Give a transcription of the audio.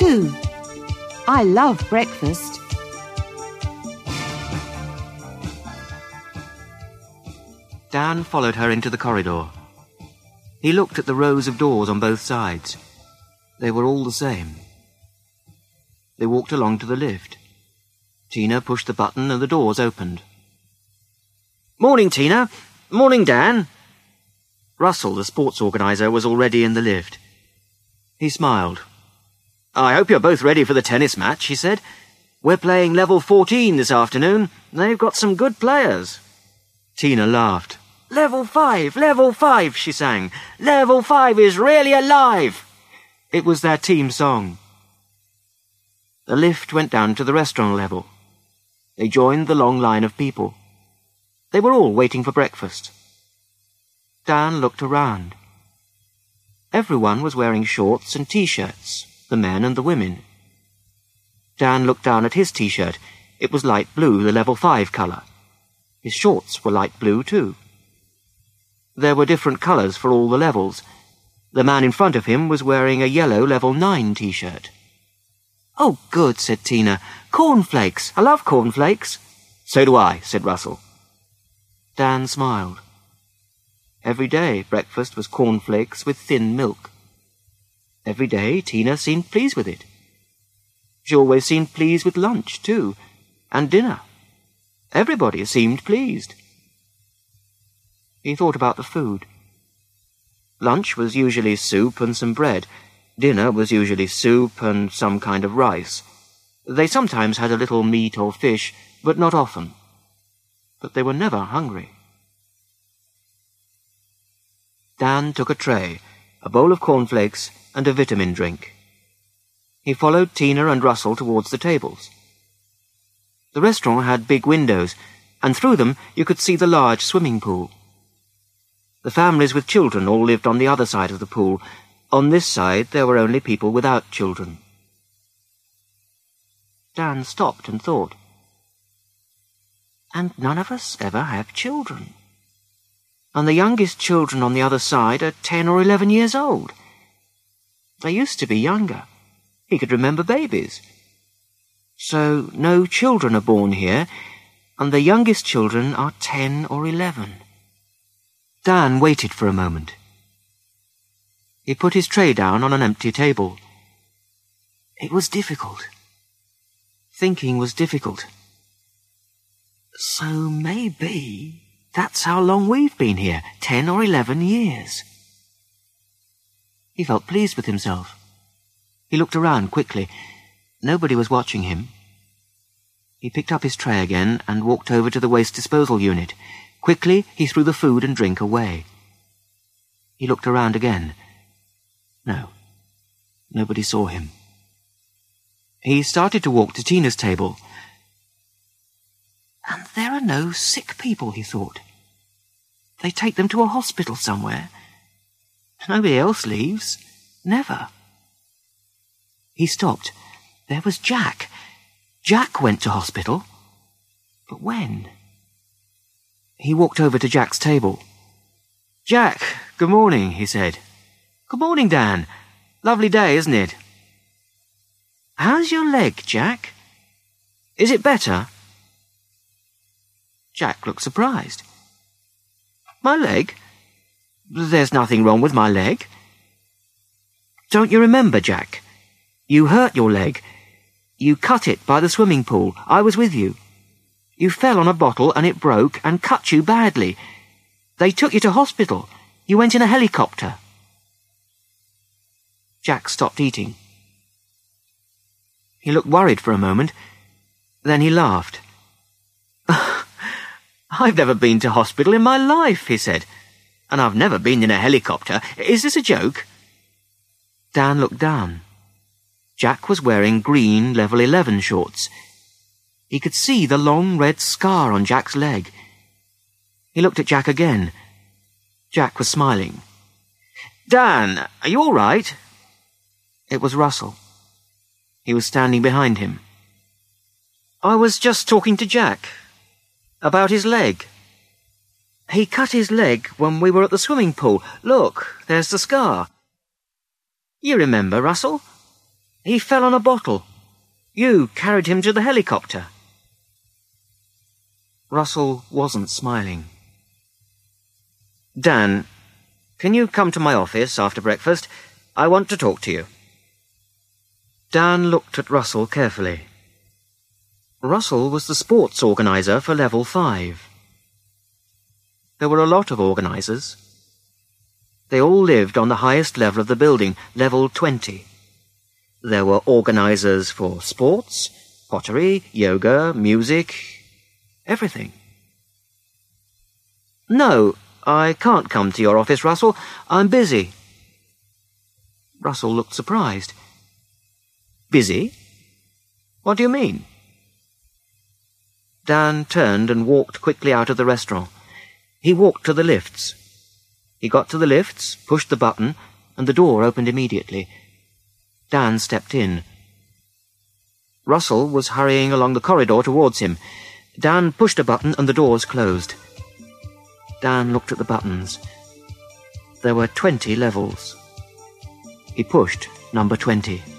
too. I love breakfast. Dan followed her into the corridor. He looked at the rows of doors on both sides. They were all the same. They walked along to the lift. Tina pushed the button and the doors opened. "Morning, Tina. Morning, Dan." Russell, the sports organiser, was already in the lift. He smiled. "I hope you're both ready for the tennis match," he said. "We're playing level 14 this afternoon. They've got some good players." Tina laughed. Level 5, she sang. "Level 5 is really alive." It was their team song. The lift went down to the restaurant level. They joined the long line of people. They were all waiting for breakfast. Dan looked around. Everyone was wearing shorts and T-shirts, the men and the women. Dan looked down at his T-shirt. It was light blue, the level 5 colour. His shorts were light blue too. There were different colours for all the levels. The man in front of him was wearing a yellow level 9 T-shirt. "Oh, good," said Tina. "Cornflakes. I love cornflakes." "So do I," said Russell. Dan smiled. Every day breakfast was cornflakes with thin milk. Every day Tina seemed pleased with it. She always seemed pleased with lunch, too, and dinner. Everybody seemed pleased. He thought about the food. Lunch was usually soup and some bread. Dinner was usually soup and some kind of rice. They sometimes had a little meat or fish, but not often. But they were never hungry. Dan took a tray, a bowl of cornflakes, and a vitamin drink. He followed Tina and Russell towards the tables. The restaurant had big windows, and through them you could see the large swimming pool. The families with children all lived on the other side of the pool. On this side there were only people without children. Dan stopped and thought. And none of us ever have children. And the youngest children on the other side are 10 or 11 years old. They used to be younger. He could remember babies. So no children are born here, and the youngest children are 10 or 11. Dan waited for a moment. He put his tray down on an empty table. It was difficult. Thinking was difficult. So maybe that's how long we've been here, 10 or 11 years. He felt pleased with himself. He looked around quickly. Nobody was watching him. He picked up his tray again and walked over to the waste disposal unit. Quickly, he threw the food and drink away. He looked around again. No, nobody saw him. He started to walk to Tina's table. And there are no sick people, he thought. They take them to a hospital somewhere. Nobody else leaves. Never. He stopped. There was Jack. Jack went to hospital. But when? He walked over to Jack's table. "Jack, good morning," he said. "Good morning, Dan. Lovely day, isn't it?" "How's your leg, Jack? Is it better?" Jack looked surprised. "My leg? There's nothing wrong with my leg." "Don't you remember, Jack? You hurt your leg. You cut it by the swimming pool. I was with you. You fell on a bottle and it broke and cut you badly. They took you to hospital. You went in a helicopter." Jack stopped eating. He looked worried for a moment. Then he laughed. "I've never been to hospital in my life," he said. "And I've never been in a helicopter. Is this a joke?" Dan looked down. Jack was wearing green level 11 shorts. He could see the long red scar on Jack's leg. He looked at Jack again. Jack was smiling. "Dan, are you all right?" It was Russell. He was standing behind him. "I was just talking to Jack about his leg. He cut his leg when we were at the swimming pool. Look, there's the scar. You remember, Russell?" He fell on a bottle. You carried him to the helicopter. Russell wasn't smiling. Dan, can you come to my office after breakfast? I want to talk to you. Dan looked at Russell carefully. Russell was the sports organizer for Level 5. There were a lot of organizers. They all lived on the highest level of the building, Level 20. There were organizers for sports, pottery, yoga, music, everything. No, I can't come to your office, Russell. I'm busy. Russell looked surprised. Busy? What do you mean? Dan turned and walked quickly out of the restaurant. He walked to the lifts. He got to the lifts, pushed the button, and the door opened immediately. Dan stepped in. Russell was hurrying along the corridor towards him. Dan pushed a button and the doors closed. Dan looked at the buttons. There were 20 levels. He pushed number 20.